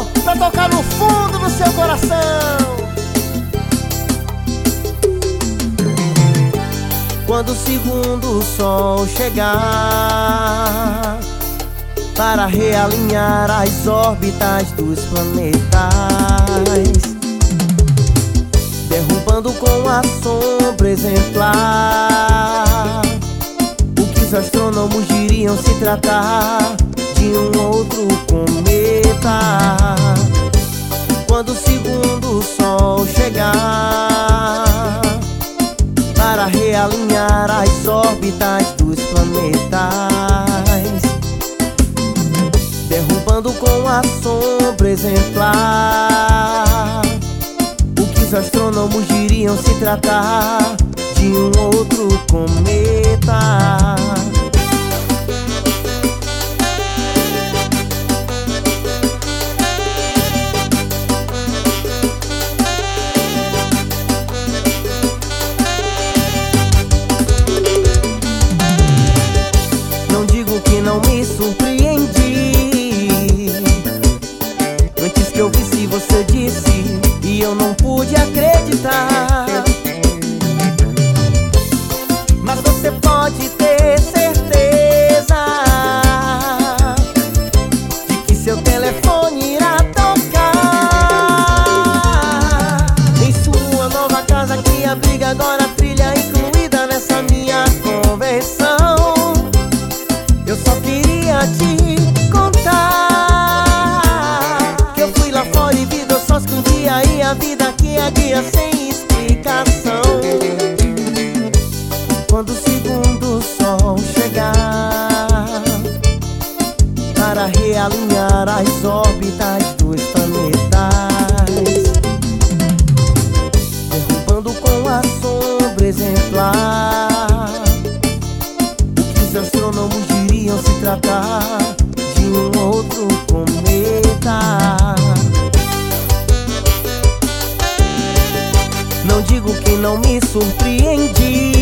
amor pra tocar no fundo do seu coração. Quando o segundo sol chegar para realinhar as órbitas dos planetas, derrubando com a sombra exemplar o que os astrônomos diriam se tratar de um outro cometa. Quando o segundo sol chegar para realinhar as órbitas dos planetas, derrubando com a sombra exemplar o que os astrônomos diriam se tratar de um outro cometa. Não digo que não me surpreendi antes que eu visse você disse e eu não pude acreditar. Mas você pode ter certeza de que seu telefone irá tocar em sua nova casa que abriga agora a trilha incluída nessa minha conversão. Eu só queria te contar que eu fui lá fora e vi dois sós com um dia e a vida que é dia sem explicação. Quando o segundo sol chegar para realinhar as órbitas dos planetas, derrubando com a sombra exemplar o que os astrônomos diriam se tratar de um outro cometa. Não digo que não me surpreendi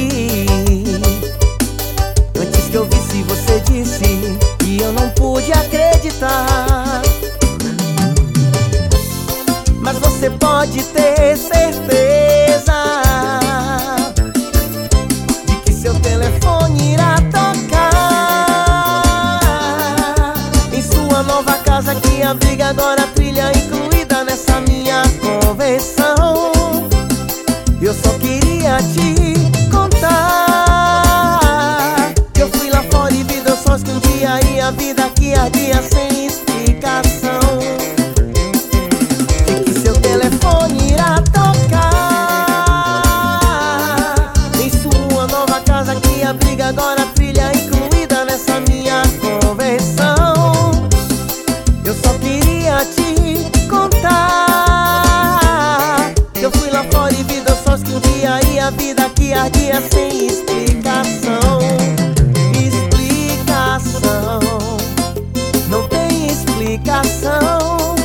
antes que eu visse você disse e eu não pude acreditar. Mas você pode ter certeza de que seu telefone irá tocar em sua nova casa que abriga agora a trilha incluída nessa minha conversão. Eu só queria te contar que eu fui lá fora e vi dois sós que um dia e a vida que ardia sem explicação. De que seu telefone irá tocar em sua nova casa que abriga agora a trilha incluída nessa minha conversão. Eu só queria te contar que eu fui lá fora e vi dois sós que um dia e a vida que ardia sem explicação. Explicação, não tem explicação.